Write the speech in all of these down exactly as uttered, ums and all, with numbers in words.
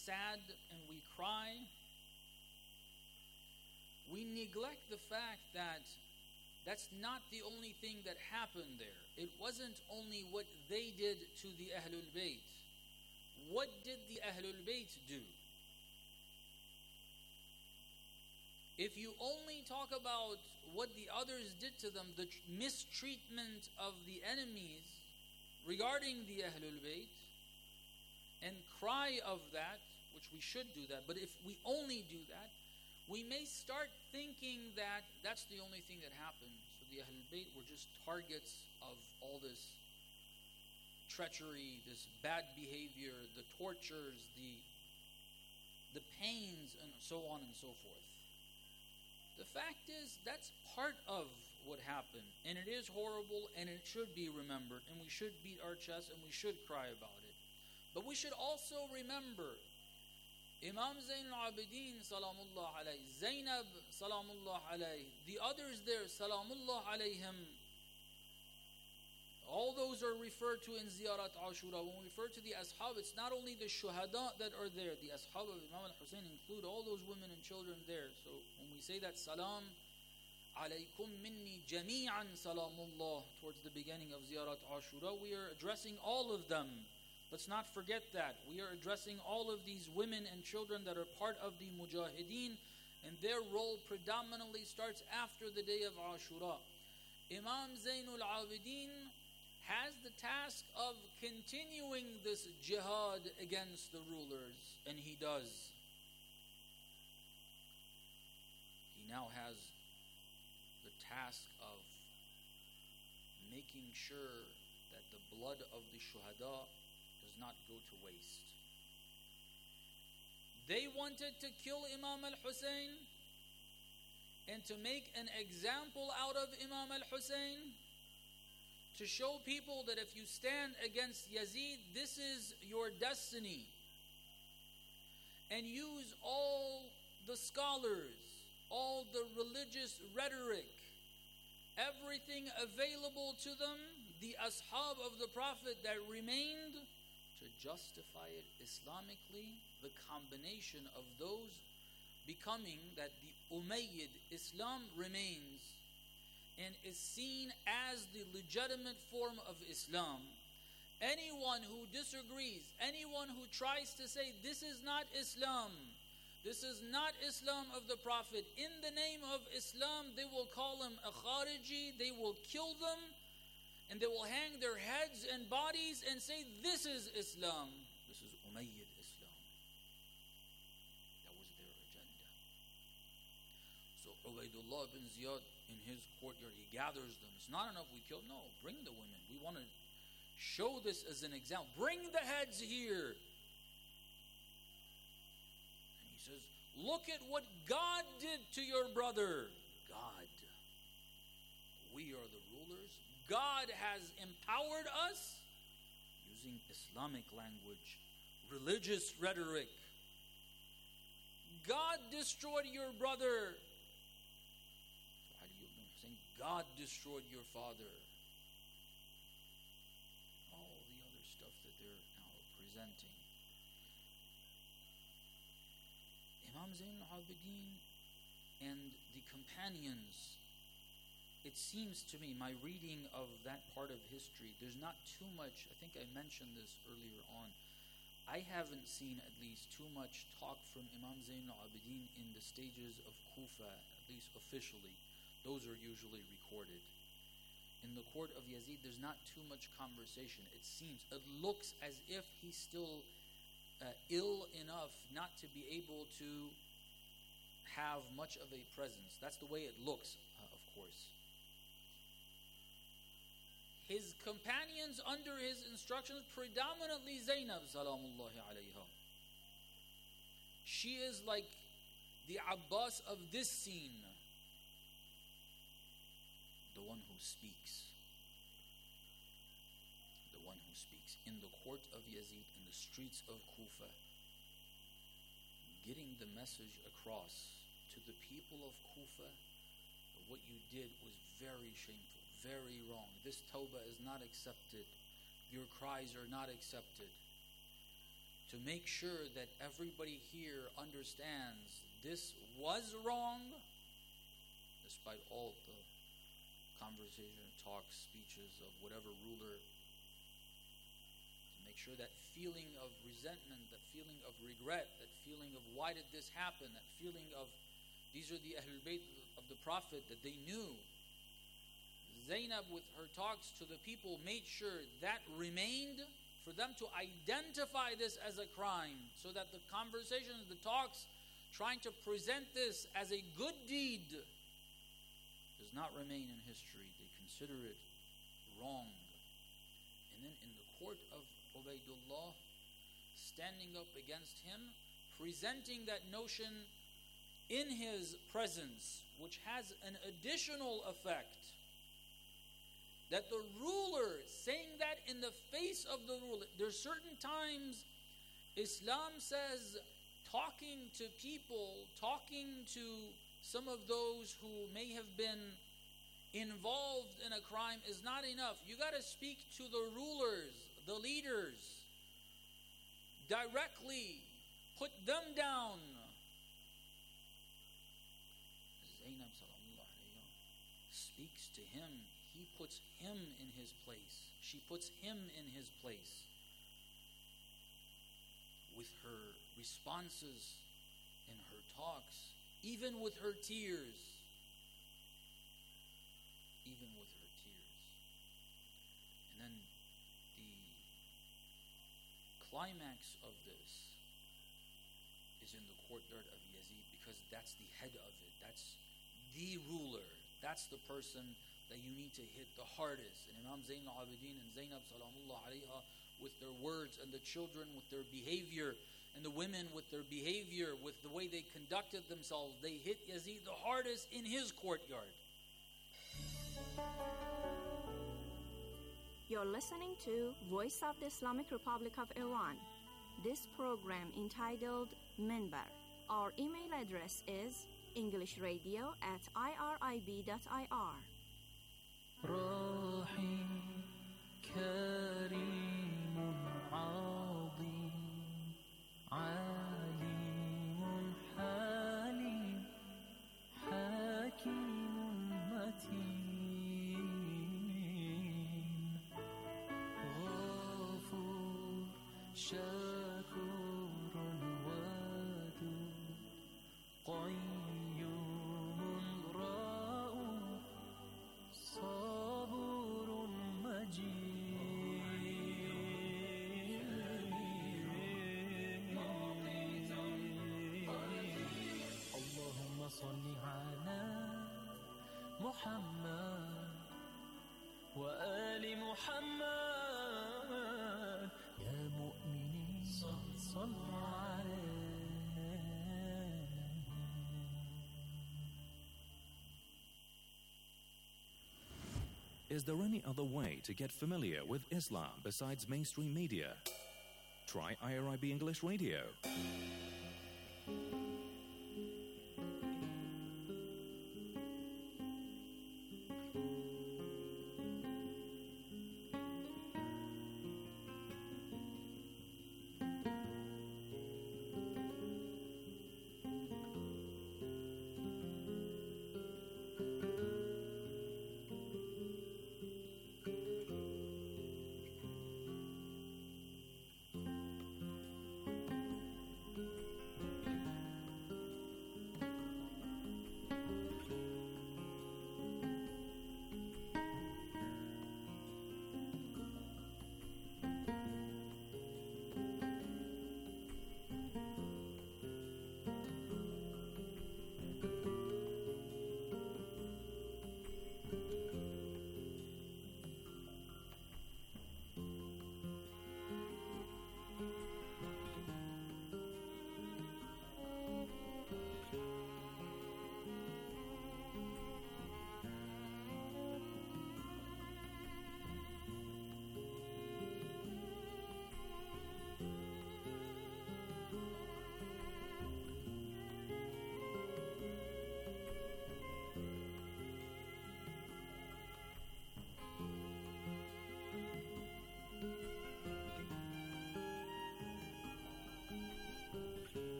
sad and we cry, we neglect the fact that that's not the only thing that happened there. It wasn't only what they did to the Ahlul Bayt. What did the Ahlul Bayt do? If you only talk about what the others did to them, the mistreatment of the enemies regarding the Ahlul Bayt, and cry of that, which we should do that, but if we only do that, we may start thinking that that's the only thing that happened. So the Ahlul Bayt were just targets of all this treachery, this bad behavior, the tortures, the, the pains, and so on and so forth. The fact is, that's part of what happened, and it is horrible, and it should be remembered, and we should beat our chest, and we should cry about it. But we should also remember Imam Zayn al-Abidin salamullah alayhi, Zainab salamullah alayhi, the others there salamullah alayhim, all those are referred to in Ziyarat Ashura. When we refer to the Ashab, it's not only the Shuhada that are there. The Ashab of Imam al-Hussein include all those women and children there. So when we say that salam alaykum minni jami'an salamullah towards the beginning of Ziyarat Ashura, we are addressing all of them. Let's not forget that. We are addressing all of these women and children that are part of the Mujahideen, and their role predominantly starts after the day of Ashura. Imam Zainul Abidin has the task of continuing this jihad against the rulers, and he does. He now has the task of making sure that the blood of the shuhada does not go to waste. They wanted to kill Imam al-Hussein and to make an example out of Imam al-Hussein, to show people that if you stand against Yazid, this is your destiny. And use all the scholars, all the religious rhetoric, everything available to them, the ashab of the Prophet that remained, to justify it Islamically, the combination of those becoming that the Umayyad Islam remains and is seen as the legitimate form of Islam. Anyone who disagrees, anyone who tries to say this is not Islam, this is not Islam of the Prophet, in the name of Islam, they will call him a Khariji, they will kill them, and they will hang their heads and bodies and say this is Islam. This is Umayyad Islam. That was their agenda. So Ubaidullah bin Ziyad, in his courtyard, he gathers them. It's not enough we kill. No, bring the women. We want to show this as an example. Bring the heads here. And he says, look at what God did to your brother. God. We are the rulers. God has empowered us using Islamic language, religious rhetoric. God destroyed your brother. God destroyed your father. All the other stuff that they're now presenting. Imam Zain al-Abidin and the companions, it seems to me, my reading of that part of history, there's not too much, I think I mentioned this earlier on, I haven't seen at least too much talk from Imam Zain al-Abidin in the stages of Kufa, at least officially. Those are usually recorded. In the court of Yazid, there's not too much conversation. It seems, it looks as if he's still uh, ill enough not to be able to have much of a presence. That's the way it looks, uh, of course. His companions under his instructions, predominantly Zainab salamullahi alayha. She is like the Abbas of this scene. The one who speaks. The one who speaks. In the court of Yazid, in the streets of Kufa, getting the message across to the people of Kufa, what you did was very shameful, very wrong. This tawbah is not accepted. Your cries are not accepted. to make sure that everybody here understands this was wrong, despite all the conversation, talks, speeches of whatever ruler, to make sure that feeling of resentment, that feeling of regret, that feeling of why did this happen, that feeling of these are the Ahlul Bayt of the Prophet that they knew. Zainab with her talks to the people made sure that remained, for them to identify this as a crime, so that the conversations, the talks, trying to present this as a good deed does not remain in history. They consider it wrong. And then in the court of Ubaydullah, standing up against him, presenting that notion in his presence, which has an additional effect. That the ruler, saying that in the face of the ruler, there's certain times Islam says talking to people, talking to some of those who may have been involved in a crime is not enough. You got to speak to the rulers, the leaders, directly, put them down. Zainab sallallahu alayhi wa speaks to him. He puts him in his place. She puts him in his place. With her responses in her talks, even with her tears. Even with her tears. And then the climax of this is in the courtyard of Yazid, because that's the head of it. That's the ruler. That's the person that you need to hit the hardest. And Imam Zayn al-Abidin and Zainab salamullah alayha, with their words, and the children with their behavior, and the women with their behavior, with the way they conducted themselves, they hit Yazid the hardest in his courtyard. You're listening to Voice of the Islamic Republic of Iran. This program entitled Minbar. Our email address is englishradio at irib dot i r. راحي كريم عظيم عالم حليم حكيم متين غفور شكور ودود قيوم رؤوف صبور مجيد اللهم صل على محمد وآل محمد يا مؤمنين صلوا عليه. Is there any other way to get familiar with Islam besides mainstream media? Try I R I B English Radio.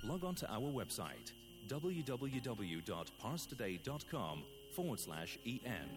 log on to our website www.parstoday.com forward slash en.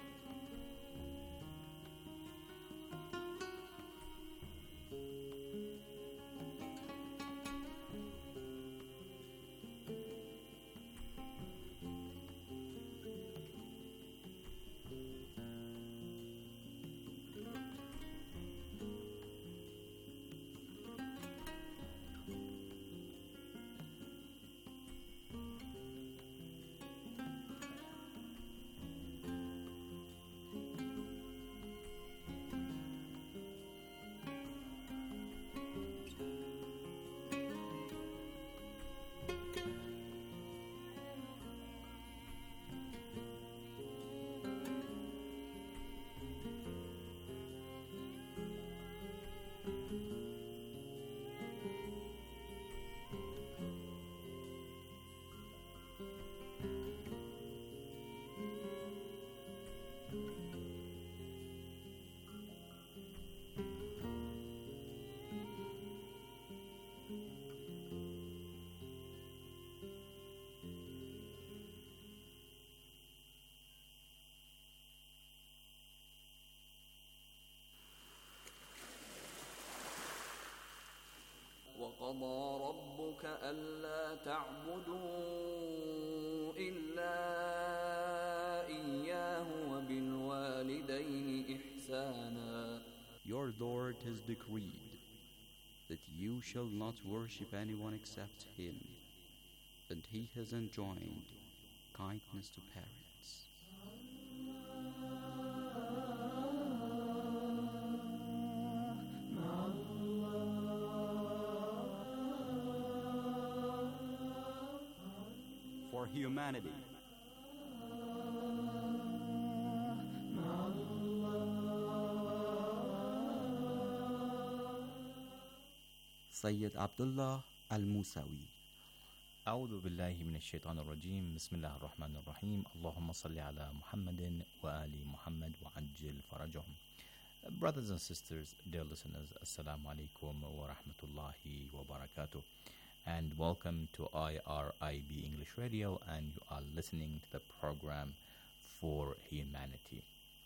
وقضى ربك ألا تعبدوا إلا إياه وبالوالدين إحسانا. Your Lord has decreed that you shall not worship anyone except Him, and He has enjoined kindness to parents. For humanity, Sayyid Abdullah Al-Musawi. أعوذ بالله من الشيطان الرجيم بسم الله الرحمن الرحيم اللهم صل على محمد وآل محمد وعجل فرجهم. Brothers and sisters, dear listeners, Assalamu alaikum wa rahmatullahi wa barakatuh, and welcome to I R I B English Radio, and you are listening to the program For Humanity.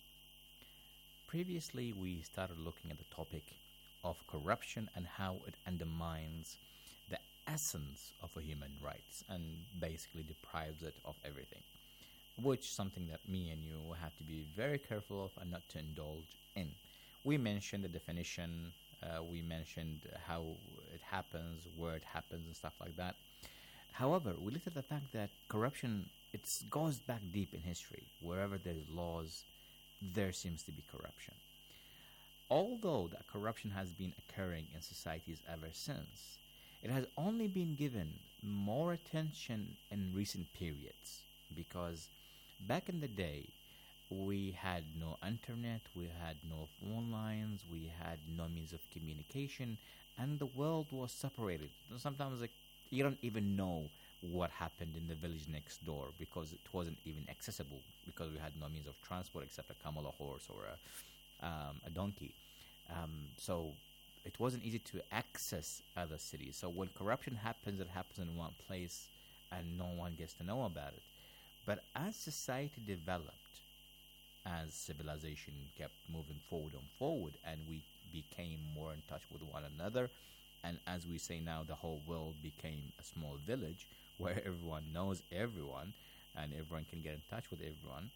Previously, we started looking at the topic of corruption and how it undermines the essence of a human rights and basically deprives it of everything, which is something that me and you have to be very careful of and not to indulge in. We mentioned the definition, uh, we mentioned how it happens, where it happens and stuff like that. However, we looked at the fact that corruption, it goes back deep in history. Wherever there's laws, there seems to be corruption. Although that corruption has been occurring in societies ever since, it has only been given more attention in recent periods, because back in the day, we had no internet, we had no phone lines, we had no means of communication, and the world was separated. Sometimes like, you don't even know what happened in the village next door because it wasn't even accessible, because we had no means of transport except a camel, a horse, or a, um, a donkey. Um, so it wasn't easy to access other cities. So when corruption happens, it happens in one place and no one gets to know about it. But as society developed, as civilization kept moving forward and forward, and we became more in touch with one another, and as we say now, the whole world became a small village where everyone knows everyone and everyone can get in touch with everyone,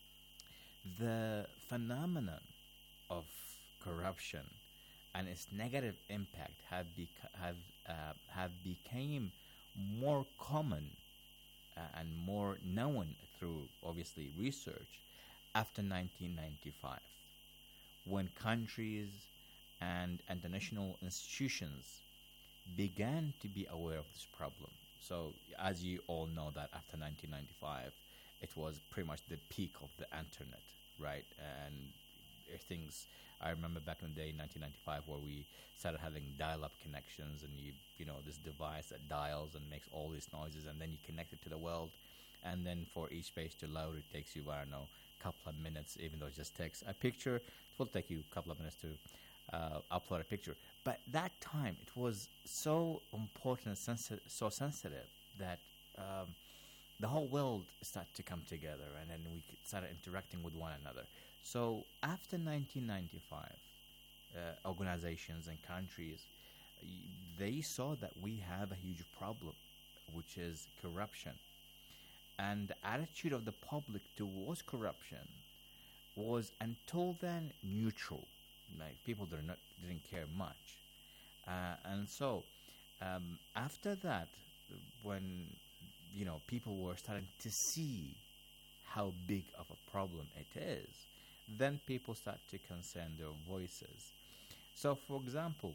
the phenomenon of corruption and its negative impact have beca- have uh, have became more common uh, and more known through obviously research after nineteen ninety-five, when countries and international institutions began to be aware of this problem. So as you all know that after nineteen ninety-five, it was pretty much the peak of the internet, right? And things, I remember back in the day, nineteen ninety-five, where we started having dial-up connections, and you, you know, this device that dials and makes all these noises, and then you connect it to the world, and then for each page to load, it takes you, I don't know, a couple of minutes, even though it's just text. A picture, it will take you a couple of minutes to uh, upload a picture. But that time, it was so important, sensi- so sensitive that um, the whole world started to come together, and then we started interacting with one another. So after nineteen ninety-five, uh, organizations and countries, y- they saw that we have a huge problem, which is corruption. And the attitude of the public towards corruption was until then neutral. Like people did not didn't care much, uh, and so um, after that, when you know people were starting to see how big of a problem it is, then people start to concern their voices. So, for example,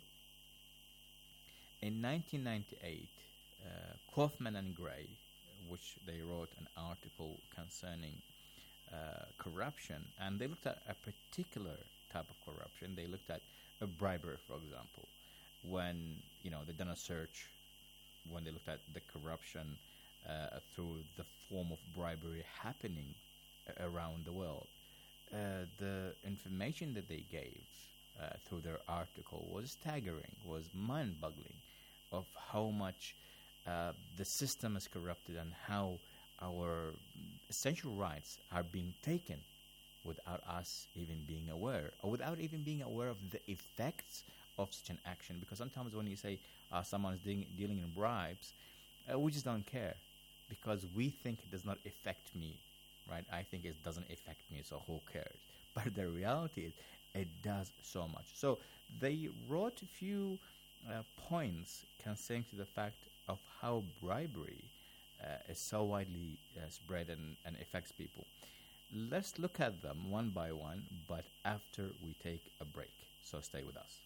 in nineteen ninety-eight, uh, Kaufman and Gray, which they wrote an article concerning uh, corruption, and they looked at a particular type of corruption. They looked at a bribery, for example, when you know they done a search, when they looked at the corruption uh, through the form of bribery happening a- around the world. Uh, the information that they gave uh, through their article was staggering, was mind-boggling, of how much uh, the system is corrupted and how our essential rights are being taken without us even being aware, or without even being aware of the effects of such an action. Because sometimes when you say uh, someone is dealing, dealing in bribes, uh, we just don't care because we think it does not affect me, right? I think it doesn't affect me, so who cares? But the reality is it does so much. So they wrote a few uh, points concerning to the fact of how bribery uh, is so widely uh, spread and, and affects people. Let's look at them one by one, but after we take a break. So stay with us.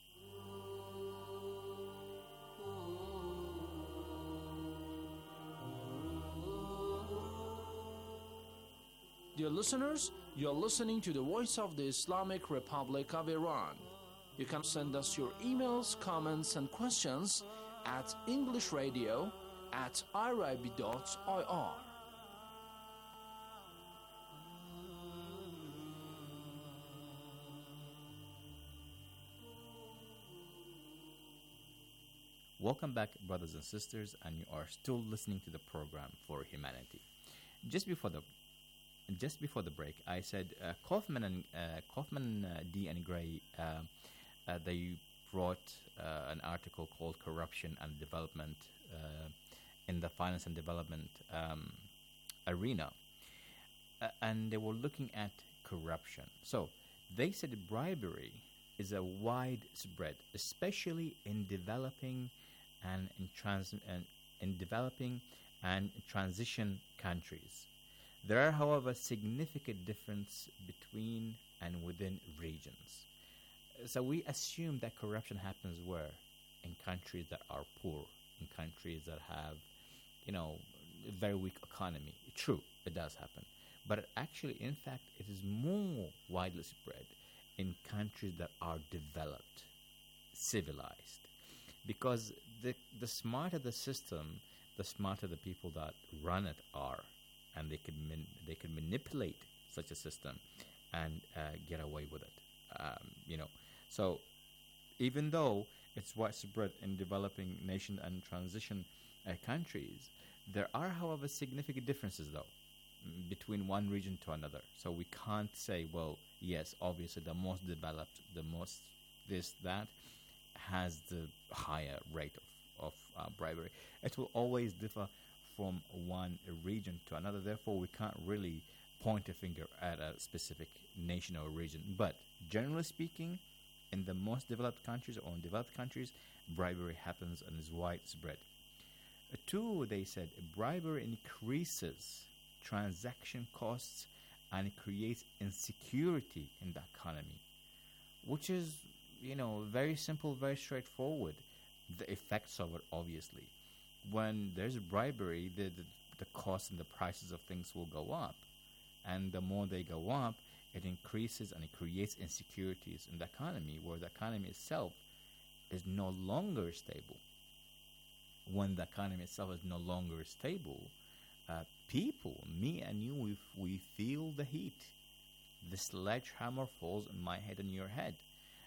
Dear listeners, you are listening to the Voice of the Islamic Republic of Iran. You can send us your emails, comments, and questions at englishradio at irib dot I R. Welcome back, brothers and sisters, and you are still listening to the program For Humanity. Just before the just before the break, I said uh, Kaufman and uh, Kaufman, uh, D and Gray, uh, uh, they wrote uh, an article called "Corruption and Development uh, in the Finance and Development um, Arena," uh, and they were looking at corruption. So they said bribery is a widespread, especially in developing and in trans and in developing and transition countries. There are, however, significant difference between and within regions. So we assume that corruption happens where? In countries that are poor, in countries that have, you know, a very weak economy. True, it does happen. But actually, in fact, it is more widely spread in countries that are developed, civilized. Because the the smarter the system, the smarter the people that run it are. And they could man- they could manipulate such a system and uh, get away with it. Um, you know, so even though it's widespread in developing nation and transition uh, countries, there are, however, significant differences though m- between one region to another. So we can't say, well, yes, obviously the most developed, the most this that has the higher rate of of uh, bribery. It will always differ from one region to another. Therefore, we can't really point a finger at a specific nation or region. But generally speaking, in the most developed countries or in developed countries, bribery happens and is widespread. Uh, two, they said, bribery increases transaction costs and it creates insecurity in the economy, which is, you know, very simple, very straightforward. The effects of it, obviously. When there's bribery, the, the the cost and the prices of things will go up. And the more they go up, it increases and it creates insecurities in the economy, where the economy itself is no longer stable. When the economy itself is no longer stable, uh, people, me and you, we, we feel the heat. The sledgehammer falls on my head and your head.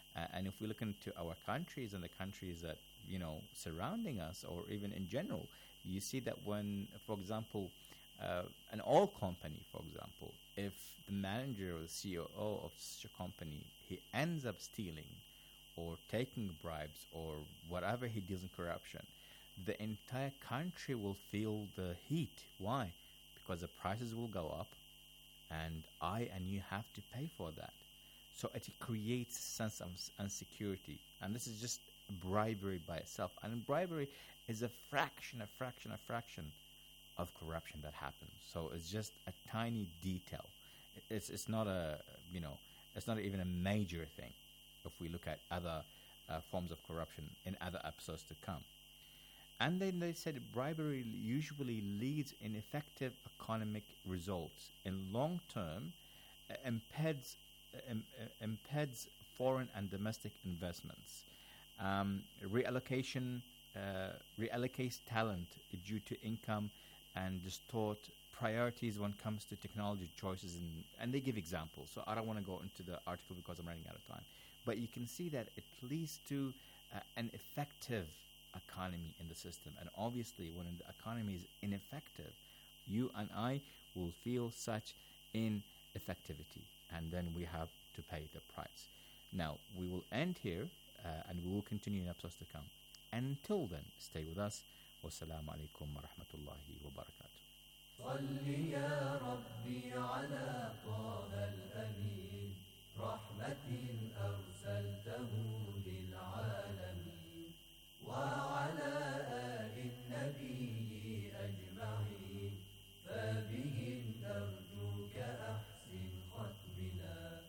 Uh, and if we look into our countries and the countries that, you know, surrounding us, or even in general, you see that when, for example, uh, an oil company, for example, if the manager or the C E O of such a company, he ends up stealing or taking bribes or whatever he deals in corruption, the entire country will feel the heat. Why? Because the prices will go up, and I and you have to pay for that. So it creates a sense of insecurity. And this is just bribery by itself. And bribery is a fraction, a fraction, a fraction of corruption that happens. So it's just a tiny detail. It's it's not a, you know, it's not even a major thing if we look at other uh, forms of corruption in other episodes to come. And then they said bribery usually leads in effective economic results. In long term, uh, impeds, uh, im- uh, impeds foreign and domestic investments. Um, reallocation uh, reallocates talent due to income and distort priorities when it comes to technology choices. And, and they give examples. So I don't want to go into the article because I'm running out of time. But you can see that it leads to uh, an effective economy in the system. And obviously, when the economy is ineffective, you and I will feel such ineffectivity. And then we have to pay the price. Now, we will end here, uh, and we will continue in episodes to come. Until then, stay with us. Wassalamu alaikum wa rahmatullahi wa barakatuh. صل يا ربي على طه الأمين رحمة أرسلته للعالمين وعلى آل النبي أجمعين فبهم نرجوك أحسن ختمنا.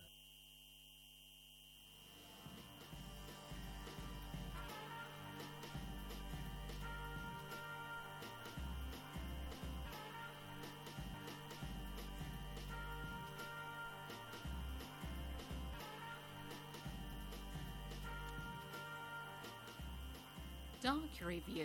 Dark Review.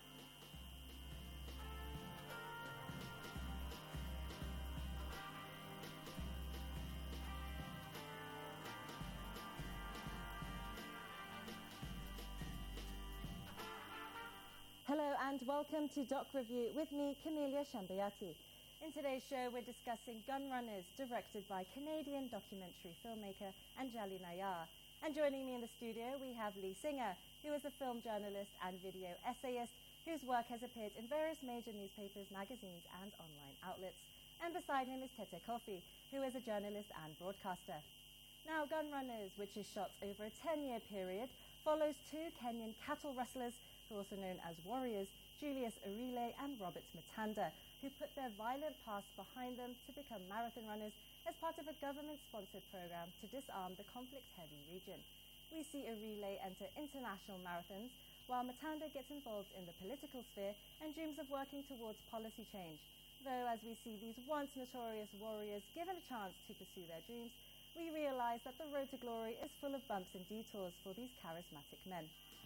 Hello and welcome to Doc Review with me, Camelia Shambayati. In today's show, we're discussing Gun Runners, directed by Canadian documentary filmmaker Anjali Nayar. And joining me in the studio, we have Lee Singer, who is a film journalist and video essayist whose work has appeared in various major newspapers, magazines, and online outlets. And beside him is Tete Kofi, who is a journalist and broadcaster. Now, Gun Runners, which is shot over a ten-year period, follows two Kenyan cattle rustlers, who are also known as warriors, Julius Arile and Robert Matanda, who put their violent past behind them to become marathon runners as part of a government-sponsored program to disarm the conflict-heavy region. We see Arile enter international marathons, while Matanda gets involved in the political sphere and dreams of working towards policy change. Though as we see these once notorious warriors given a chance to pursue their dreams, we realize that the road to glory is full of bumps and detours for these charismatic men.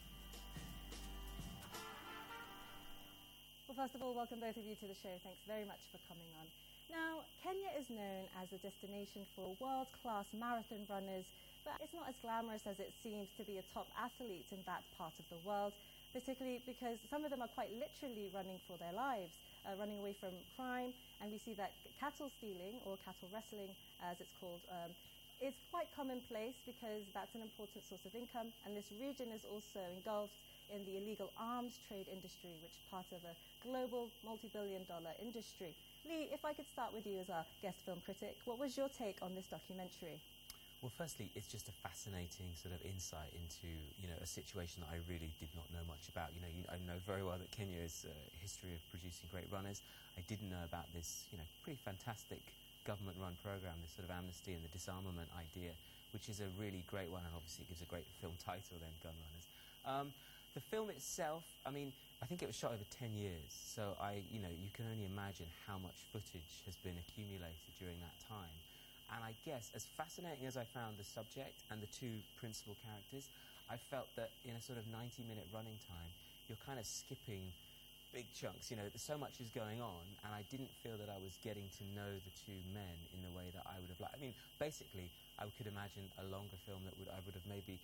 Well, first of all, welcome both of you to the show. Thanks very much for coming on. Now, Kenya is known as a destination for world-class marathon runners, but it's not as glamorous as it seems to be a top athlete in that part of the world, particularly because some of them are quite literally running for their lives, uh, running away from crime, and we see that cattle stealing, or cattle wrestling as it's called, um, is quite commonplace because that's an important source of income, and this region is also engulfed in the illegal arms trade industry, which is part of a global multi-billion dollar industry. Lee, if I could start with you as our guest film critic, what was your take on this documentary? Well, firstly, it's just a fascinating sort of insight into, you know, a situation that I really did not know much about. You know, you, I know very well that Kenya is a history of producing great runners. I didn't know about this, you know, pretty fantastic government-run program, this sort of amnesty and the disarmament idea, which is a really great one, and obviously it gives a great film title then, Gun Runners. Um, the film itself, I mean, I think it was shot over ten years, so I, you know, you can only imagine how much footage has been accumulated during that time. And I guess, as fascinating as I found the subject and the two principal characters, I felt that in a sort of ninety-minute running time, you're kind of skipping big chunks. You know, so much is going on, and I didn't feel that I was getting to know the two men in the way that I would have liked. I mean, basically, I could imagine a longer film that would I would have maybe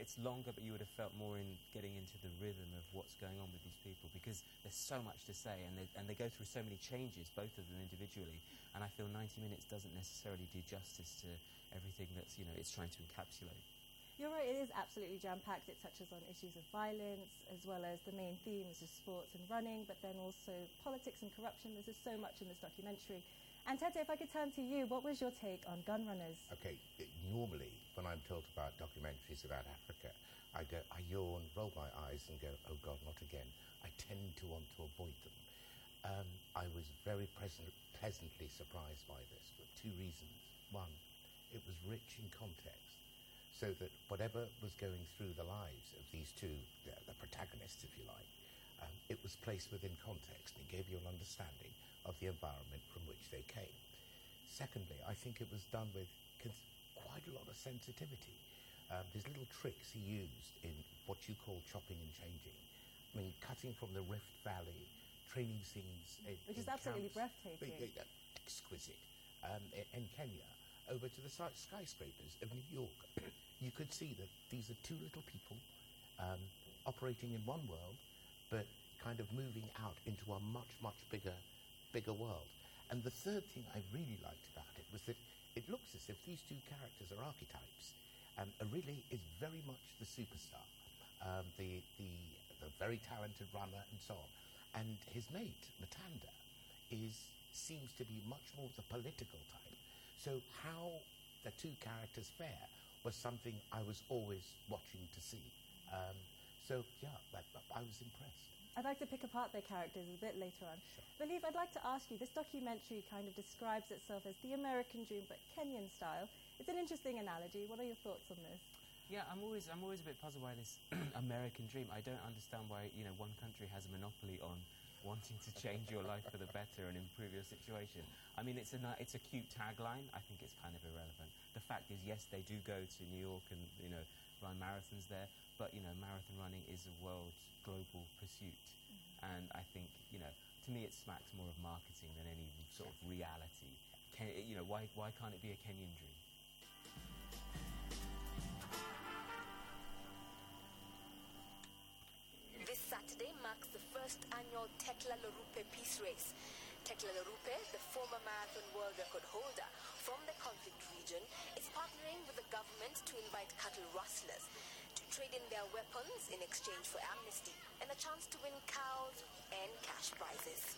it's longer, but you would have felt more in getting into the rhythm of what's going on with these people, because there's so much to say, and they, and they go through so many changes, both of them individually, and I feel ninety minutes doesn't necessarily do justice to everything that's, you know, it's trying to encapsulate. You're right, it is absolutely jam-packed. It touches on issues of violence, as well as the main themes of sports and running, but then also politics and corruption. There's just so much in this documentary. And Tete, if I could turn to you, what was your take on Gun Runners? Okay, it, normally when I'm told about documentaries about Africa, I go, I yawn, roll my eyes and go, oh God, not again. I tend to want to avoid them. Um, I was very present, pleasantly surprised by this for two reasons. One, it was rich in context, so that whatever was going through the lives of these two, the, the protagonists, if you like, um, it was placed within context, and it gave you an understanding of the environment from which they came. Secondly, I think it was done with cons- quite a lot of sensitivity. Um, there's little tricks he used in what you call chopping and changing. I mean, cutting from the Rift Valley, training scenes in, Which is in absolutely camps, breathtaking. uh, exquisite. Um, in, in Kenya, over to the si- skyscrapers of New York. You could see that these are two little people um, operating in one world, but kind of moving out into a much, much bigger, bigger world. And the third thing I really liked about it was that it looks as if these two characters are archetypes. Um, Arile is very much the superstar, um, the, the, the very talented runner and so on. And his mate, Matanda, is, seems to be much more the political type. So how the two characters fare was something I was always watching to see. Um, so, yeah, that, that, I was impressed. I'd like to pick apart their characters a bit later on. Sure. Believe, I'd like to ask you, this documentary kind of describes itself as the American dream, but Kenyan style. It's an interesting analogy. What are your thoughts on this? Yeah, I'm always I'm always a bit puzzled by this American dream. I don't understand why, you know, one country has a monopoly on wanting to change your life for the better and improve your situation. I mean, it's a ni- it's a cute tagline. I think it's kind of irrelevant. The fact is, yes, they do go to New York and, you know, run marathons there, but, you know, marathon running is a world global pursuit. Mm-hmm. And I think, you know, to me it smacks more of marketing than any sort of reality. Can, you know, why why can't it be a Kenyan dream? This Saturday marks the first annual Tekla Lorupe Peace Race. Tekla Lorupe, the former marathon world record holder from the conflict region, is partnering with the government to invite cattle rustlers to trade in their weapons in exchange for amnesty and a chance to win cows and cash prizes.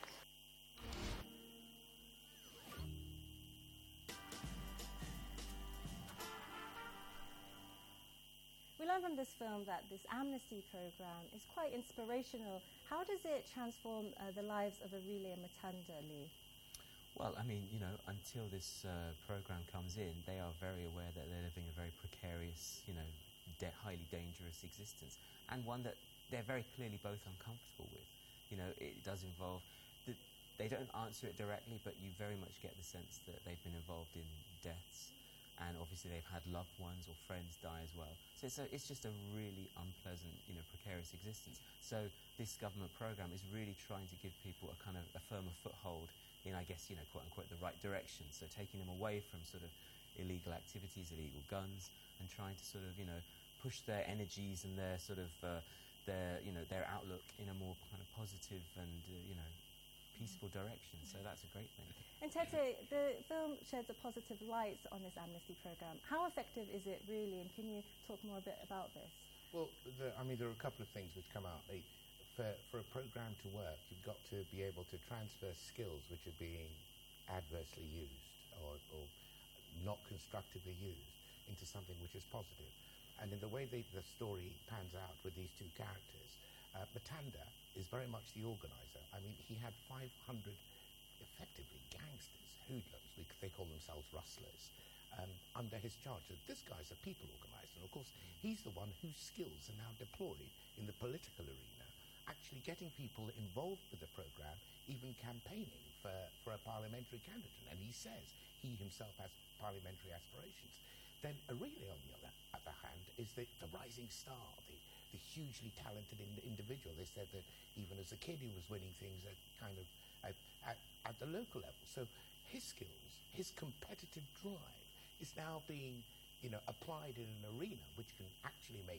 We learn from this film that this amnesty program is quite inspirational. How does it transform uh, the lives of Arile and Matanda, Lee? Well, I mean, you know, until this uh, program comes in, they are very aware that they're living a very precarious, you know, de- highly dangerous existence, and one that they're very clearly both uncomfortable with. You know, it does involve, the, they don't answer it directly, but you very much get the sense that they've been involved in deaths, and obviously they've had loved ones or friends die as well. So it's, a, it's just a really unpleasant, you know, precarious existence. So this government program is really trying to give people a kind of a firmer foothold in, I guess, you know, quote-unquote, the right direction. So taking them away from sort of illegal activities, illegal guns, and trying to sort of, you know, push their energies and their sort of, uh, their, you know, their outlook in a more kind of positive and, uh, you know, peaceful direction. So that's a great thing. And Tete, the film sheds a positive light on this amnesty program. How effective is it really, and can you talk more a bit about this? Well, the, I mean, there are a couple of things which come out. They, for, for a program to work, you've got to be able to transfer skills which are being adversely used or, or not constructively used into something which is positive. And in the way they, the story pans out with these two characters, uh, Matanda is very much the organizer. I mean, he had five hundred effectively gangsters, hoodlums, we, they call themselves rustlers, um, under his charge. So this guy's a people organizer, and of course he's the one whose skills are now deployed in the political arena, actually getting people involved with the program, even campaigning for, for a parliamentary candidate. And he says he himself has parliamentary aspirations. Then Arile, on the other, other hand, is the, the rising star, the, the hugely talented in, individual. They said that even as a kid he was winning things at kind of at, at, at the local level. So his skills, his competitive drive is now being, you know, applied in an arena which can actually make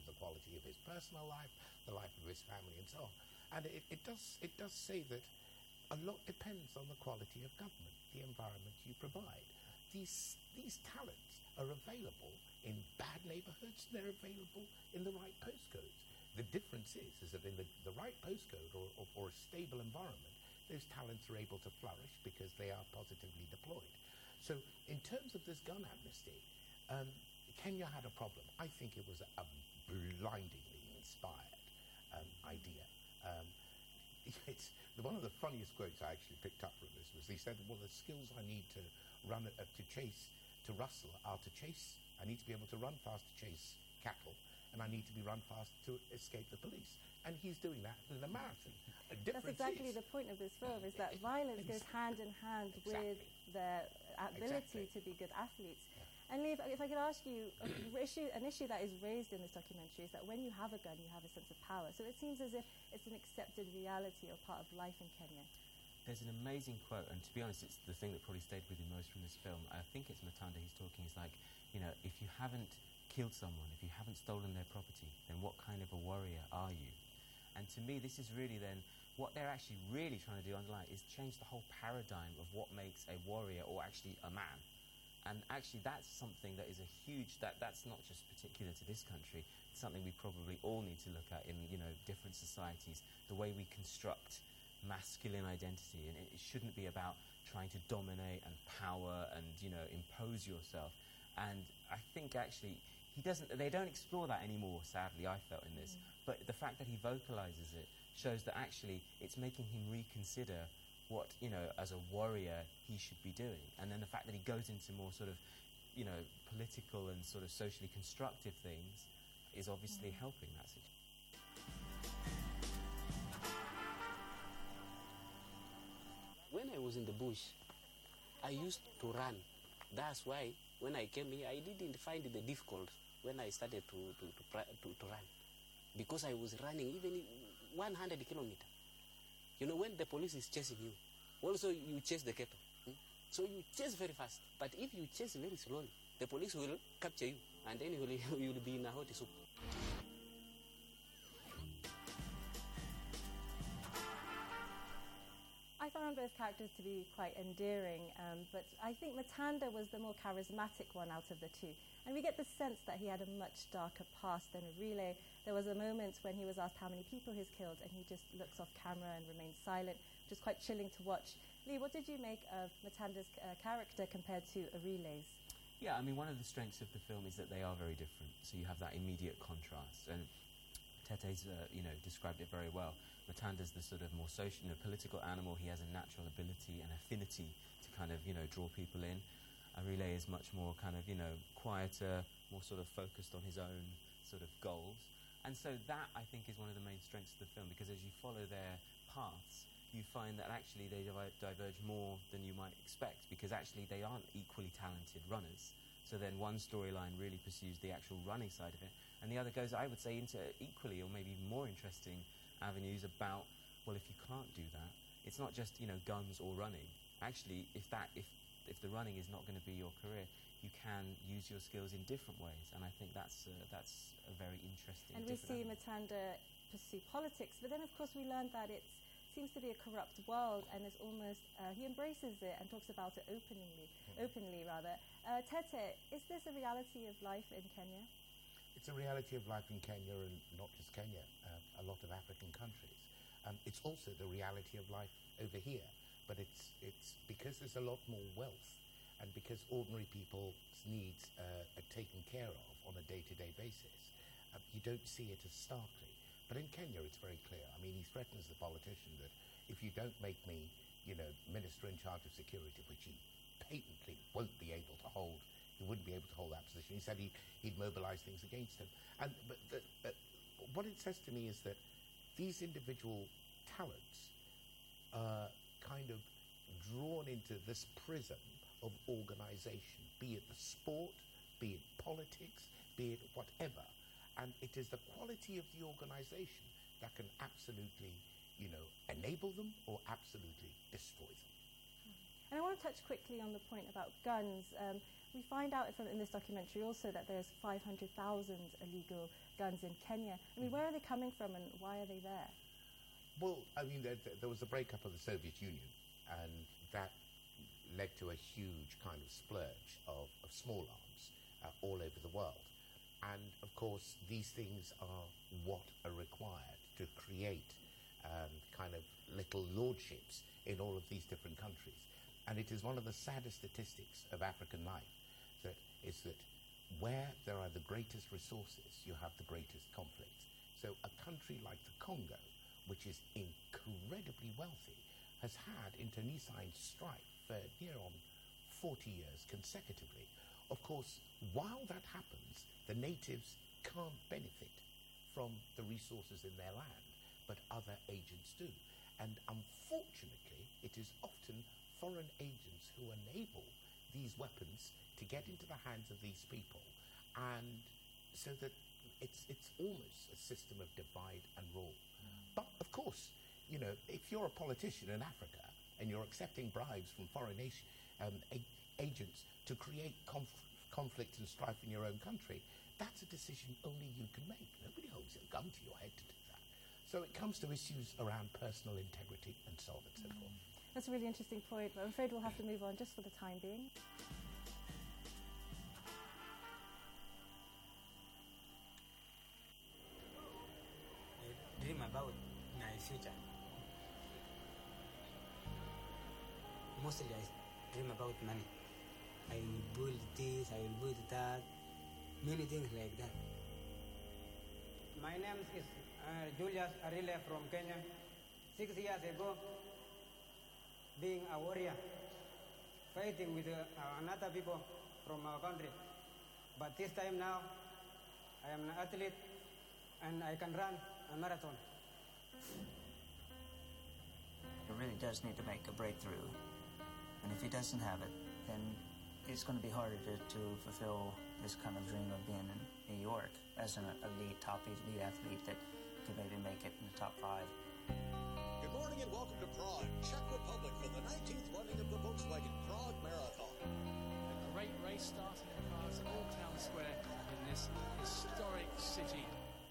of the quality of his personal life, the life of his family, and so on. And it, it does it does say that a lot depends on the quality of government, the environment you provide. These these talents are available in bad neighborhoods, they're available in the right postcodes. The difference is, is that in the, the right postcode or, or, or a stable environment, those talents are able to flourish because they are positively deployed. So in terms of this gun amnesty, um, Kenya had a problem. I think it was a, a blindingly inspired um, idea. Um, it's one of the funniest quotes I actually picked up from this was he said, well, the skills I need to run, uh, to chase, to rustle are to chase, I need to be able to run fast to chase cattle, and I need to be run fast to escape the police. And he's doing that in a marathon. A That's exactly is, the point of this film, is that violence goes hand in hand Exactly. with their ability Exactly. to be good athletes. And Lee, if, if I could ask you, a issue, an issue that is raised in this documentary is that when you have a gun, you have a sense of power. So it seems as if it's an accepted reality or part of life in Kenya. There's an amazing quote, and to be honest, it's the thing that probably stayed with me most from this film. I think it's Matanda he's talking. He's like, you know, if you haven't killed someone, if you haven't stolen their property, then what kind of a warrior are you? And to me, this is really then, what they're actually really trying to do underline is change the whole paradigm of what makes a warrior or actually a man. And actually that's something that is a huge, that, that's not just particular to this country, it's something we probably all need to look at in, you know, different societies, the way we construct masculine identity. And it, it shouldn't be about trying to dominate and power and, you know, impose yourself. And I think actually he doesn't, they don't explore that anymore, sadly, I felt in this. Mm. But the fact that he vocalizes it shows that actually it's making him reconsider what, you know, as a warrior he should be doing. And then the fact that he goes into more sort of, you know, political and sort of socially constructive things is obviously mm. helping that situation. When I was in the bush, I used to run. That's why when I came here, I didn't find it difficult when I started to, to, to, to, to run. Because I was running even one hundred kilometers. You know, when the police is chasing you, also you chase the cattle. Hmm? So you chase very fast. But if you chase very slowly, the police will capture you, and then you will, you will be in a hot soup. I found both characters to be quite endearing, um, but I think Matanda was the more charismatic one out of the two. And we get the sense that he had a much darker past than Relay. There was a moment when he was asked how many people he's killed, and he just looks off camera and remains silent, which is quite chilling to watch. Lee, what did you make of Matanda's uh, character compared to Relay's? Yeah, I mean, one of the strengths of the film is that they are very different. So you have that immediate contrast. And Tete's, uh, you know, described it very well. Matanda's the sort of more social, you know, political animal. He has a natural ability and affinity to kind of, you know, draw people in. And Relay is much more kind of, you know, quieter, more sort of focused on his own sort of goals. And so that, I think, is one of the main strengths of the film, because as you follow their paths, you find that actually they div- diverge more than you might expect, because actually they aren't equally talented runners. So then one storyline really pursues the actual running side of it, and the other goes, I would say, into equally or maybe more interesting avenues about, well, if you can't do that, it's not just, you know, guns or running. Actually, if that, if if the running is not going to be your career, you can use your skills in different ways, and I think that's uh, that's a very interesting. And we see Matanda pursue politics, but then of course we learned that it seems to be a corrupt world, and is almost uh, he embraces it and talks about it openly, mm. openly rather. Uh, Tete, is this a reality of life in Kenya? It's a reality of life in Kenya, and not just Kenya, uh, a lot of African countries. Um, it's also the reality of life over here, but it's it's because there's a lot more wealth, and because ordinary people's needs uh, are taken care of on a day-to-day basis, uh, you don't see it as starkly. But in Kenya, it's very clear. I mean, he threatens the politician that if you don't make me, you know, minister in charge of security, which he patently won't be able to hold, he wouldn't be able to hold that position. He said he, he'd mobilize things against him. And but the, uh, what it says to me is that these individual talents are kind of drawn into this prism of organization, be it the sport, be it politics, be it whatever. And it is the quality of the organization that can absolutely, you know, enable them or absolutely destroy them. And I want to touch quickly on the point about guns. Um, We find out from in this documentary also that there's five hundred thousand illegal guns in Kenya. I mean, where are they coming from and why are they there? Well, I mean, there, there was a breakup of the Soviet Union, and that led to a huge kind of splurge of, of small arms uh, all over the world. And, of course, these things are what are required to create um, kind of little lordships in all of these different countries. And it is one of the saddest statistics of African life that is that where there are the greatest resources, you have the greatest conflicts. So a country like the Congo, which is incredibly wealthy, has had internecine strife for near on forty years consecutively. Of course, while that happens, the natives can't benefit from the resources in their land, but other agents do. And unfortunately, it is often foreign agents who enable these weapons to get into the hands of these people, and so that it's it's almost a system of divide and rule. Mm. But of course, you know, if you're a politician in Africa and you're accepting bribes from foreign nation, um, a- agents to create conf- conflict and strife in your own country, that's a decision only you can make. Nobody holds a gun to your head to do that. So it comes to issues around personal integrity and so on and so mm. forth. That's a really interesting point, but I'm afraid we'll have to move on just for the time being. I dream about my future. Mostly I dream about money. I will build this, I will build that, many things like that. My name is uh, Julius Arile from Kenya. Six years ago, being a warrior, fighting with uh, another people from our country. But this time now, I am an athlete and I can run a marathon. He really does need to make a breakthrough. And if he doesn't have it, then it's going to be harder to, to fulfill this kind of dream of being in New York as an elite, top elite athlete that could maybe make it in the top five. Good morning and welcome to Prague, Czech Republic, for the nineteenth running of the Volkswagen Prague Marathon. A great race starting in Prague's Old Town Square in this historic city.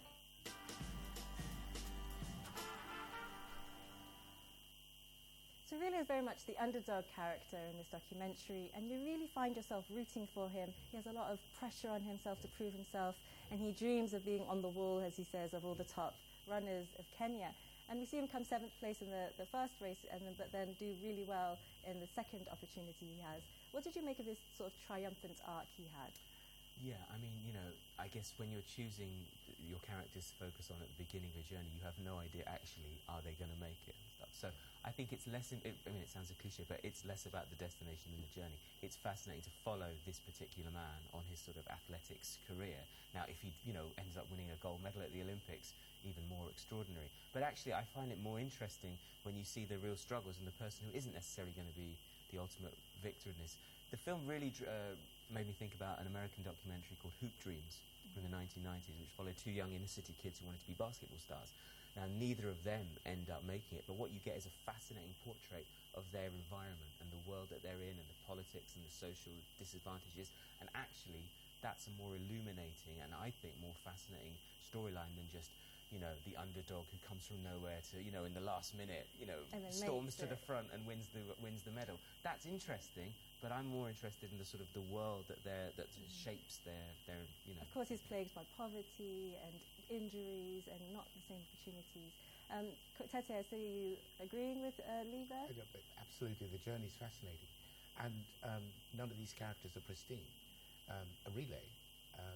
So really is very much the underdog character in this documentary, and you really find yourself rooting for him. He has a lot of pressure on himself to prove himself, and he dreams of being on the wall, as he says, of all the top runners of Kenya. And we see him come seventh place in the, the first race, and then, but then do really well in the second opportunity he has. What did you make of this sort of triumphant arc he had? Yeah, I mean, you know, I guess when you're choosing th- your characters to focus on at the beginning of a journey, you have no idea actually are they going to make it and stuff. So I think it's less, in, it, I mean, it sounds a cliche, but it's less about the destination than the journey. It's fascinating to follow this particular man on his sort of athletics career. Now, if he, you know, ends up winning a gold medal at the Olympics, even more extraordinary. But actually, I find it more interesting when you see the real struggles and the person who isn't necessarily going to be the ultimate victor in this. The film really uh, made me think about an American documentary called Hoop Dreams from the nineteen nineties, which followed two young inner city kids who wanted to be basketball stars. Now, neither of them end up making it, but what you get is a fascinating portrait of their environment and the world that they're in and the politics and the social disadvantages. And actually, that's a more illuminating and I think more fascinating storyline than just, you know, the underdog who comes from nowhere to, you know, in the last minute, you know, storms to the front and wins the wins the medal. That's interesting, but I'm more interested in the sort of the world that they're, that mm. shapes their, their, you know. Of course, he's plagued by poverty and injuries and not the same opportunities. Um, Tete, I see you agreeing with uh, Lee there? Absolutely, the journey's fascinating. And um, none of these characters are pristine. Um, Arile um,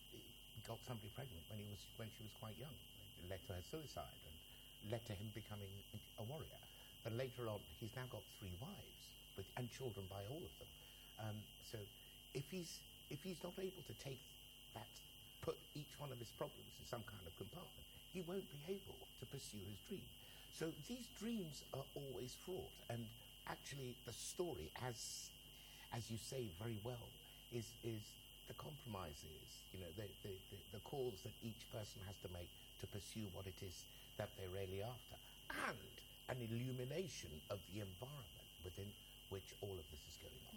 got somebody pregnant when he was when she was quite young. It led to her suicide and led to him becoming a warrior. But later on, he's now got three wives with, and children by all of them. Um, so if he's if he's not able to take that, put each one of his problems in some kind of compartment, he won't be able to pursue his dream. So these dreams are always fraught, and actually the story, as as you say very well, is is the compromises, you know, the, the, the, the calls that each person has to make to pursue what it is that they're really after, and an illumination of the environment within which all of this is going on. Mm.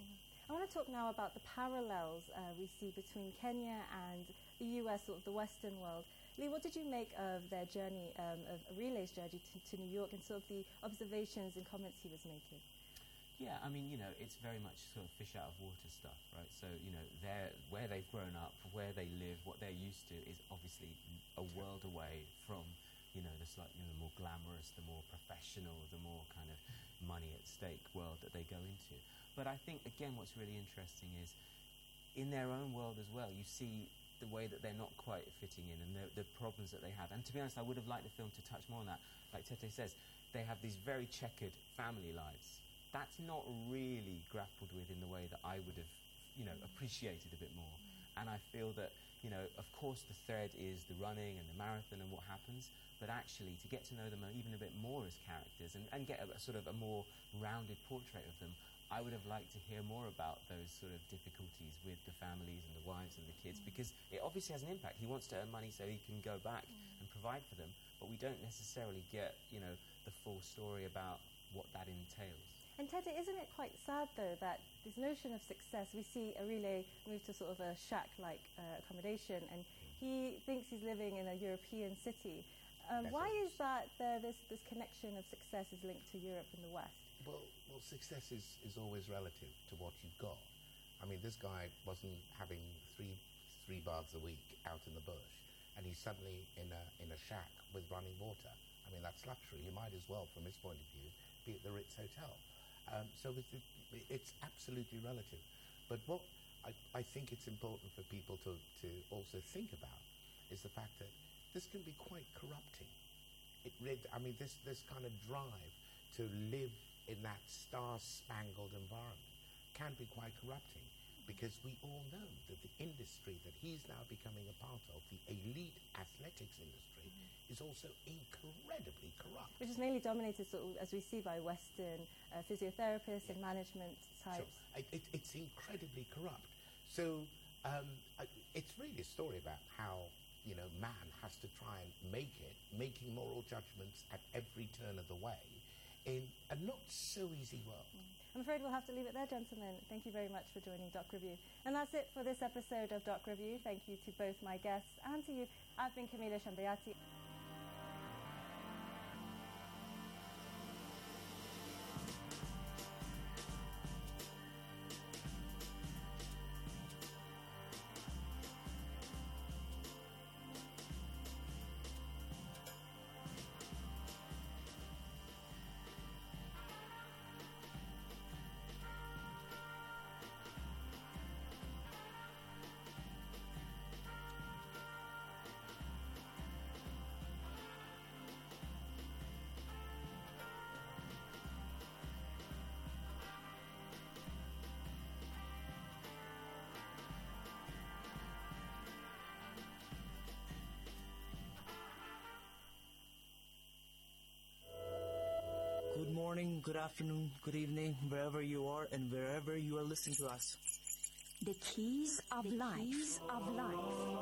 I want to talk now about the parallels uh, we see between Kenya and the U S, sort of the Western world. Lee, what did you make of their journey, um, of Relay's journey to, to New York, and sort of the observations and comments he was making? Yeah, I mean, you know, it's very much sort of fish out of water stuff, right? So, you know, they're, where they've grown up, where they live, what they're used to is obviously a world away from, you know, the slightly, you know, the more glamorous, the more professional, the more kind of money at stake world that they go into. But I think, again, what's really interesting is in their own world as well, you see the way that they're not quite fitting in and the, the problems that they have. And to be honest, I would have liked the film to touch more on that. Like Tete says, they have these very checkered family lives. That's not really grappled with in the way that I would have, you know, appreciated a bit more. Mm. And I feel that, you know, of course the thread is the running and the marathon and what happens, but actually to get to know them even a bit more as characters and, and get a, a sort of a more rounded portrait of them, I would have liked to hear more about those sort of difficulties with the families and the wives and the kids, mm. because it obviously has an impact. He wants to earn money so he can go back mm. and provide for them, but we don't necessarily get, you know, the full story about what that entails. And Tete, isn't it quite sad, though, that this notion of success, we see a Relay move to sort of a shack-like uh, accommodation, and he thinks he's living in a European city. Um, why is that there, this, this connection of success is linked to Europe and the West? Well, well, success is, is always relative to what you've got. I mean, this guy wasn't having three three baths a week out in the bush, and he's suddenly in a, in a shack with running water. I mean, that's luxury. He might as well, from his point of view, be at the Ritz Hotel. Um, so it's, it's absolutely relative. But what I, I think it's important for people to, to also think about is the fact that this can be quite corrupting. It read, I mean, this, this kind of drive to live in that star-spangled environment can be quite corrupting, because we all know that the industry that he's now becoming a part of, the elite athletics industry, mm. is also incredibly corrupt. Which is mainly dominated, sort of, as we see, by Western uh, physiotherapists yeah. and management types. So, it, it, it's incredibly corrupt. So um, I, it's really a story about how, you know, man has to try and make it, making moral judgments at every turn of the way in a not so easy world. Mm. I'm afraid we'll have to leave it there, gentlemen. Thank you very much for joining Doc Review. And that's it for this episode of Doc Review. Thank you to both my guests and to you. I've been Camelia Shambayati. Good morning, good afternoon, good evening, wherever you are and wherever you are listening to us. The keys of the life. Keys of life.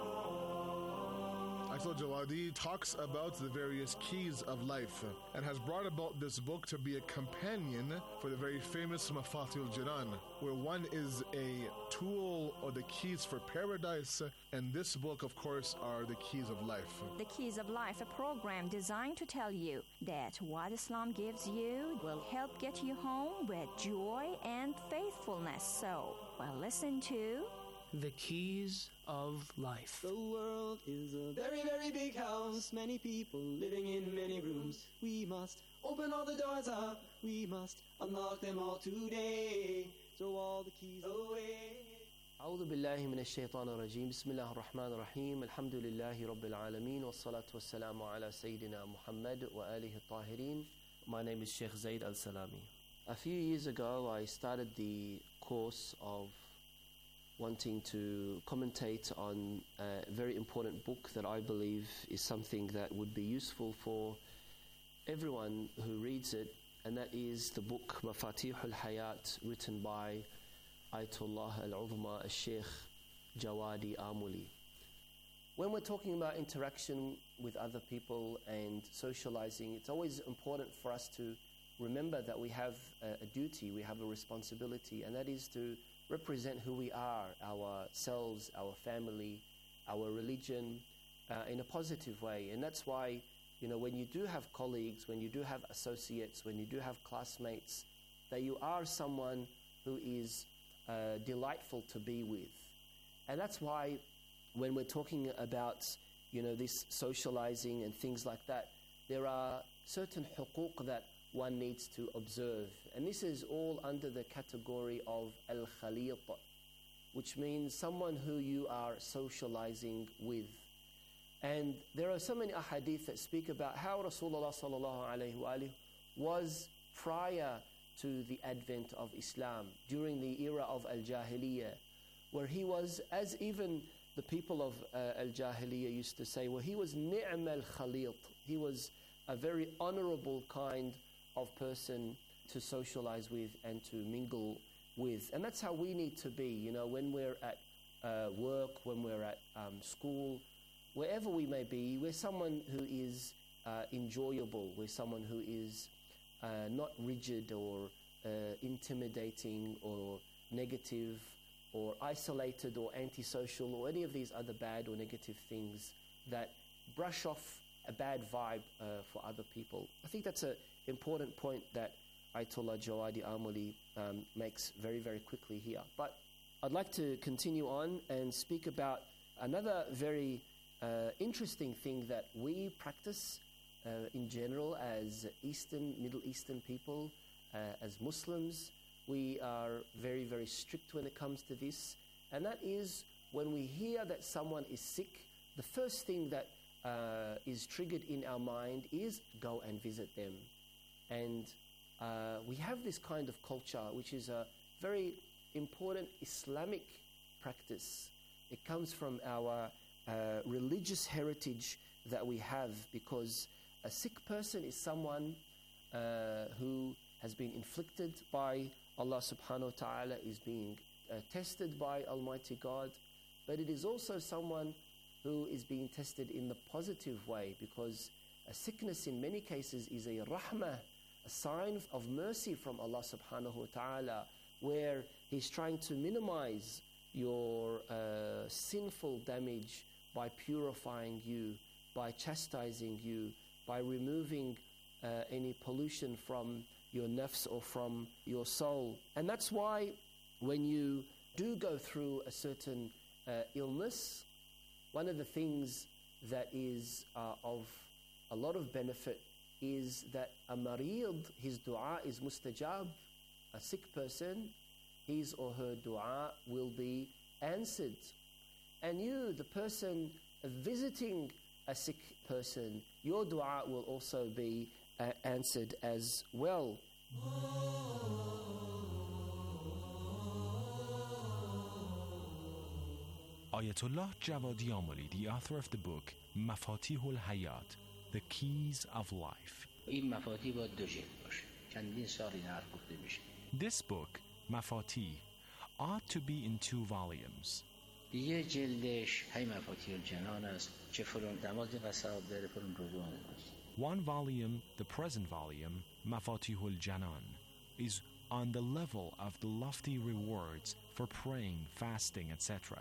Atul Jawadi talks about the various keys of life and has brought about this book to be a companion for the very famous Mafatihul Jinan, where one is a tool or the keys for paradise, and this book, of course, are the keys of life. The Keys of Life, a program designed to tell you that what Islam gives you will help get you home with joy and faithfulness. So, well, listen to The Keys of Life. The world is a very, very big house. Many people living in many rooms. We must open all the doors up. We must unlock them all today. Throw all the keys away. أعوذ بالله من الشيطان الرجيم بسم الله الرحمن الرحيم الحمد لله رب العالمين والصلاة والسلام على سيدنا محمد وآله الطاهرين. My name is Sheikh Zaid Al-Salami. A few years ago I started the course of wanting to commentate on a very important book that I believe is something that would be useful for everyone who reads it, and that is the book Mafatihul Hayat, written by Ayatollah Al-Uzma Al-Sheikh Jawadi Amuli. When we're talking about interaction with other people and socializing, it's always important for us to remember that we have a, a duty, we have a responsibility, and that is to represent who we are, ourselves, our family, our religion, uh, in a positive way. And that's why, you know, when you do have colleagues, when you do have associates, when you do have classmates, that you are someone who is uh, delightful to be with. And that's why when we're talking about, you know, this socializing and things like that, there are certain huquq that one needs to observe. And this is all under the category of al-khalit, which means someone who you are socializing with. And there are so many ahadith that speak about how Rasulullah sallallahu alayhi wa alihi was prior to the advent of Islam, during the era of al-Jahiliyyah, where he was, as even the people of uh, al-Jahiliyyah used to say, well, he was ni'm al-khalit. He was a very honorable kind of person to socialize with and to mingle with. And that's how we need to be, you know, when we're at uh, work, when we're at um, school, wherever we may be, we're someone who is uh, enjoyable, we're someone who is uh, not rigid or uh, intimidating or negative or isolated or antisocial or any of these other bad or negative things that brush off a bad vibe uh, for other people. I think that's an important point that Ayatollah Jawadi Amoli um, makes very, very quickly here. But I'd like to continue on and speak about another very uh, interesting thing that we practice uh, in general as Eastern, Middle Eastern people, uh, as Muslims. We are very, very strict when it comes to this. And that is when we hear that someone is sick, the first thing that uh, is triggered in our mind is go and visit them. And uh, we have this kind of culture, which is a very important Islamic practice. It comes from our uh, religious heritage that we have, because a sick person is someone uh, who has been inflicted by Allah subhanahu wa ta'ala, is being uh, tested by Almighty God, but it is also someone who is being tested in the positive way, because a sickness in many cases is a rahmah, a sign of mercy from Allah subhanahu wa ta'ala, where He's trying to minimize your uh, sinful damage by purifying you, by chastising you, by removing uh, any pollution from your nafs or from your soul. And that's why when you do go through a certain uh, illness, one of the things that is uh, of a lot of benefit is that a marid, his dua is mustajab. A sick person, his or her dua will be answered. And you, the person visiting a sick person, your dua will also be uh, answered as well. Ayatollah Jawadi Amoli, the author of the book Mafatihul Hayat, The Keys of Life. This book, Mafatih, ought to be in two volumes. One volume, the present volume, Mafatihul Janan, is on the level of the lofty rewards for praying, fasting, et cetera.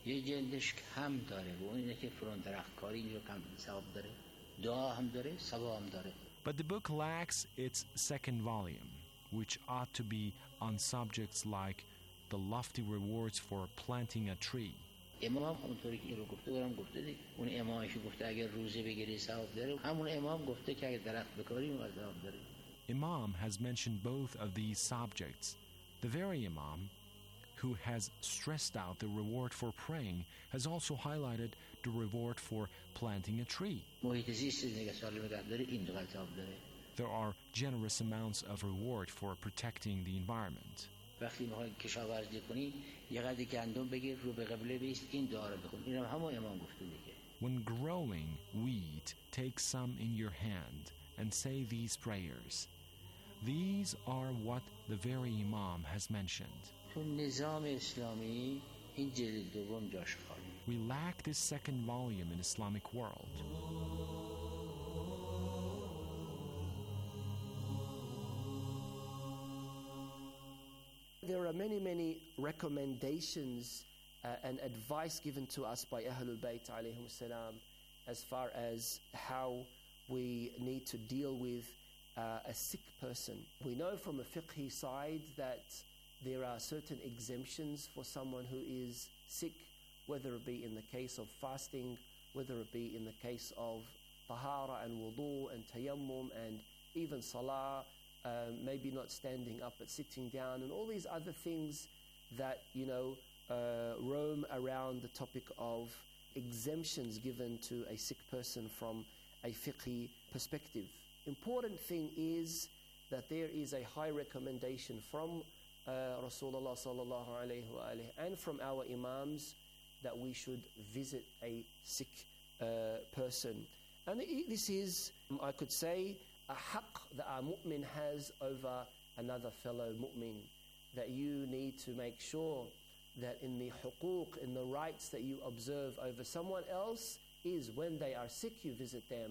But the book lacks its second volume, which ought to be on subjects like the lofty rewards for planting a tree. امام اونطوری که این رو گفته دارم گفته دیگه اون امامی که گفته اگر روزه بگیری ثواب داره همون امام گفته که اگر درخت بکاری اون ثواب داره. Imam has mentioned both of these subjects. The very Imam who has stressed out the reward for praying has also highlighted the reward for planting a tree. محیط زیست نگه سالم نگه داره این دو ثواب داره. There are generous amounts of reward for protecting the environment. وقتی میخوای کشاورزی کنی یه قدری گندم بگیر رو به قبله بیست این دعا رو بخون اینم همون امام گفته دیگه. When growing wheat, take some in your hand and say these prayers. These are what the very Imam has mentioned. تو نظام اسلامی این جلد دوم جاش خالی. We lack this second volume in Islamic world. There are many, many recommendations uh, and advice given to us by Ahlul Bayt alayhim salam as far as how we need to deal with uh, a sick person. We know from a fiqhi side that there are certain exemptions for someone who is sick, whether it be in the case of fasting, whether it be in the case of tahara and wudu and tayammum and even salah, uh, maybe not standing up but sitting down, and all these other things that, you know, uh, roam around the topic of exemptions given to a sick person from a fiqhi perspective. Important thing is that there is a high recommendation from uh, Rasulullah sallallahu alayhi wa alihi and from our imams that we should visit a sick uh, person. And it, this is, I could say, a haqq that a mu'min has over another fellow mu'min, that you need to make sure that in the huquq, in the rights that you observe over someone else, is when they are sick, you visit them.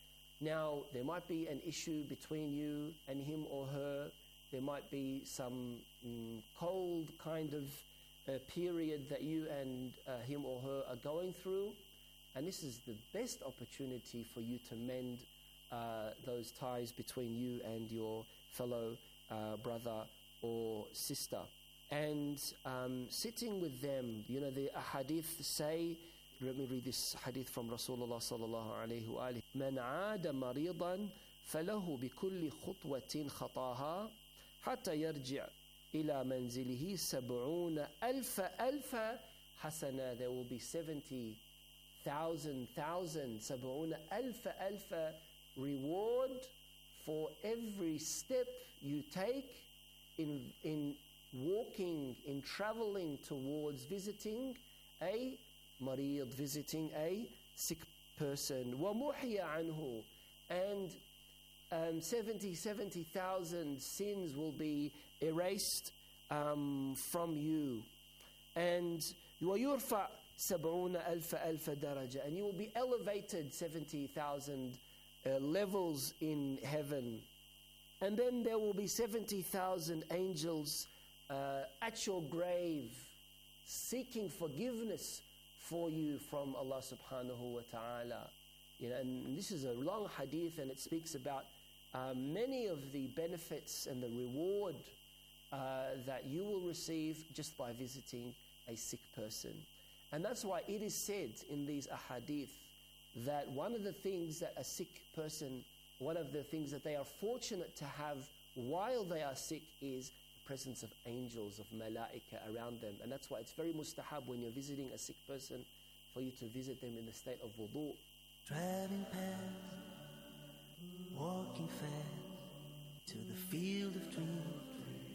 Now, there might be an issue between you and him or her. There might be some mm, cold kind of uh, period that you and uh, him or her are going through. And this is the best opportunity for you to mend uh, those ties between you and your fellow uh, brother or sister. And um, sitting with them, you know, the hadith say, let me read this hadith from Rasulullah sallallahu alayhi wa alihi. Man aada maridan falahu bikulli khutwatin khataha hatta yarji' ila manzilihi sab'una alfa alfa hasana. There will be seventy thousand, thousand, sab'una alfa alfa reward for every step you take in in walking, in traveling towards visiting a marid, visiting a sick person. وَمُحْيَ عَنْهُ. And um, seventy, seventy thousand sins will be erased um, from you. And وَيُرْفَعْ سَبْعُونَ أَلْفَ أَلْفَ دَرَجَةً. And you will be elevated seventy thousand uh, levels in heaven. And then there will be seventy thousand angels uh, at your grave seeking forgiveness for you from Allah subhanahu wa ta'ala. You know, and this is a long hadith, and it speaks about uh, many of the benefits and the reward uh, that you will receive just by visiting a sick person. And that's why it is said in these ahadith that one of the things that a sick person, one of the things that they are fortunate to have while they are sick is the presence of angels, of malaika around them. And that's why it's very mustahab when you're visiting a sick person for you to visit them in the state of wudu. Driving past, walking fast to the field of dreams,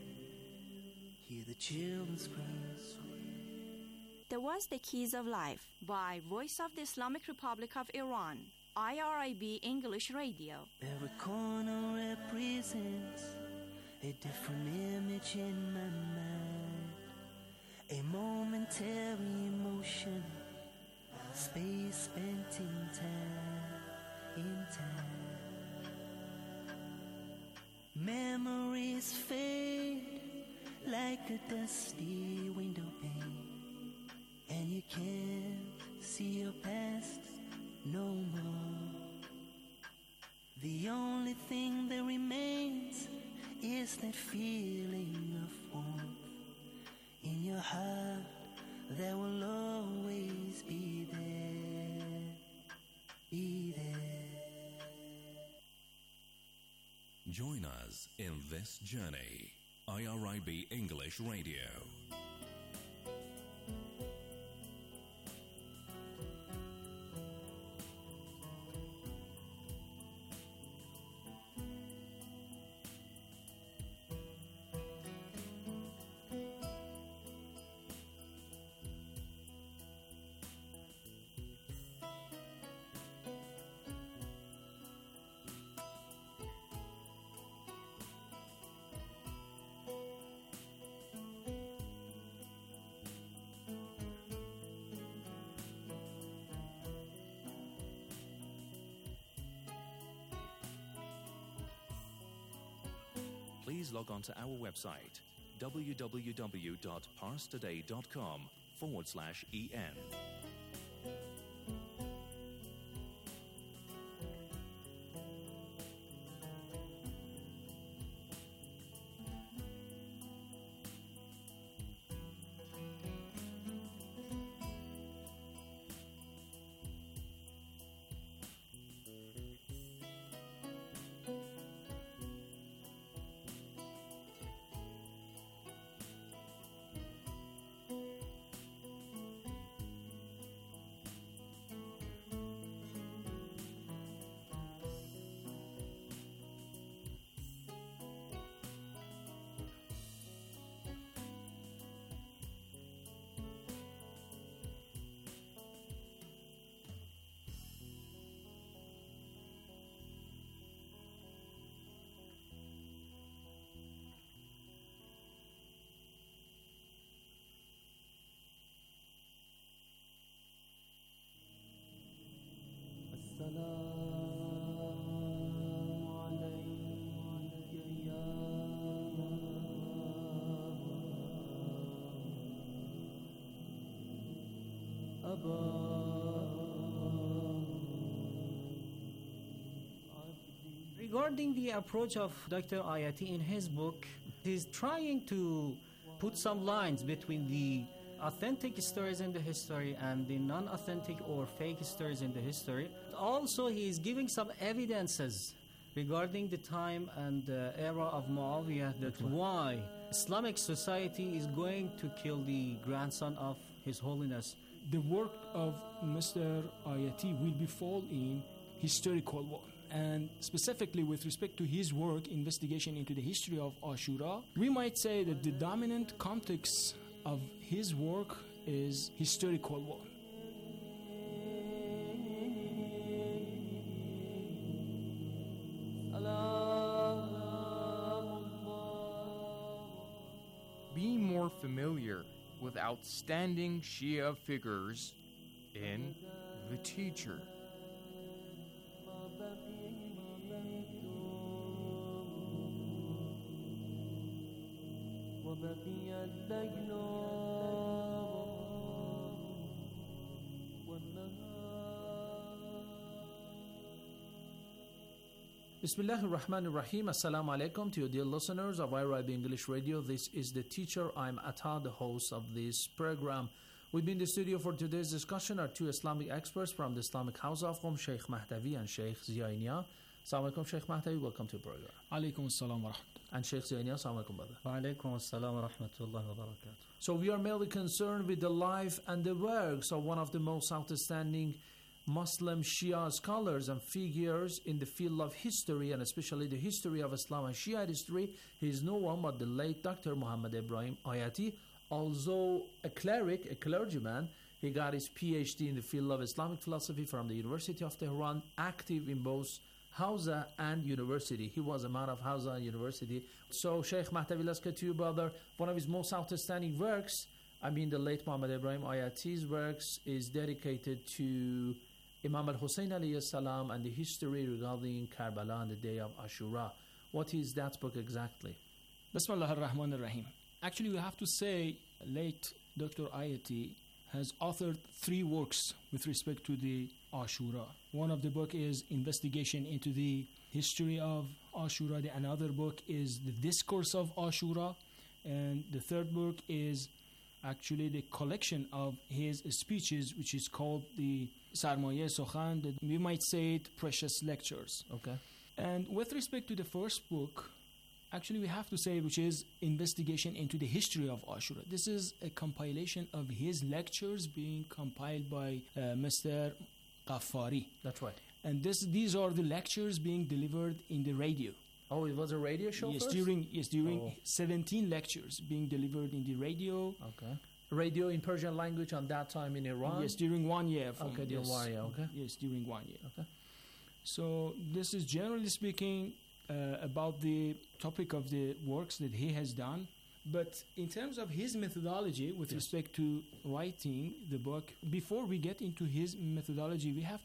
hear the children scream. That was The Keys of Life by Voice of the Islamic Republic of Iran, I R I B English Radio. Every corner represents a different image in my mind, a momentary emotion, space spent in time, in time. Memories fade like a dusty window pane, and you can't see your past no more. The only thing that remains is that feeling of warmth in your heart that will always be there, be there. Join us in this journey. I R I B English Radio. Please log on to our website, www.parstoday.com forward slash en. Regarding the approach of Doctor Ayati in his book, he's trying to put some lines between the authentic stories in the history and the non-authentic or fake stories in the history. Also, he is giving some evidences regarding the time and uh, era of Muawiyah, that why Islamic society is going to kill the grandson of His Holiness. The work of Mister Ayati will be fall in historical one. And specifically with respect to his work, investigation into the history of Ashura, we might say that the dominant context of his work is historical one. Be more familiar with outstanding Shia figures in The Teacher. Bismillah ar-Rahman ar-Rahim. Assalamu alaikum to you dear listeners of I R I B English Radio. This is The Teacher. I'm Atta, the host of this program. With me in the studio for today's discussion are two Islamic experts from the Islamic House of Qom, Sheikh Mahdavi and Sheikh Ziainia. Assalamu alaikum, Sheikh Mahdavi. Welcome to the program. Alaikum assalam wa rahmatullah. And Sheikh Ziainia. Assalamu alaikum, brother. Wa alaikum assalam wa rahmatullahi wa barakatuh. So we are mainly concerned with the life and the works of one of the most outstanding Muslim Shia scholars and figures in the field of history, and especially the history of Islam and Shia history. He is no one but the late Doctor Muhammad Ibrahim Ayati. Although a cleric, a clergyman, he got his P H D in the field of Islamic philosophy from the University of Tehran, active in both Hausa and University. He was a man of Hausa and University. So Sheikh Mahdavi, let's get to you, brother. One of his most outstanding works, I mean the late Muhammad Ibrahim Ayati's works, is dedicated to Imam al-Hussein alayhi salam and the history regarding Karbala and the day of Ashura. What is that book exactly? Bismillah ar-Rahman ar-Rahim. Actually, we have to say late Doctor Ayati has authored three works with respect to the Ashura. One of the book is Investigation into the History of Ashura. The another book is The Discourse of Ashura. And the third book is actually the collection of his speeches, which is called the Sarmaye Sokhan, that we might say it Precious Lectures. Okay. And with respect to the first book, actually we have to say, which is Investigation into the History of Ashura. This is a compilation of his lectures being compiled by uh, Mister Ghaffari. That's right. And this, these are the lectures being delivered in the radio. Oh, it was a radio show Yes, first? during yes during Oh. seventeen lectures being delivered in the radio. Okay. Radio in Persian language on that time in Iran? Yes, during one year. From, Okay, during yes, one year, okay. Yes, during one year. Okay. So this is generally speaking uh, about the topic of the works that he has done. But in terms of his methodology with Yes. respect to writing the book, before we get into his methodology, we have to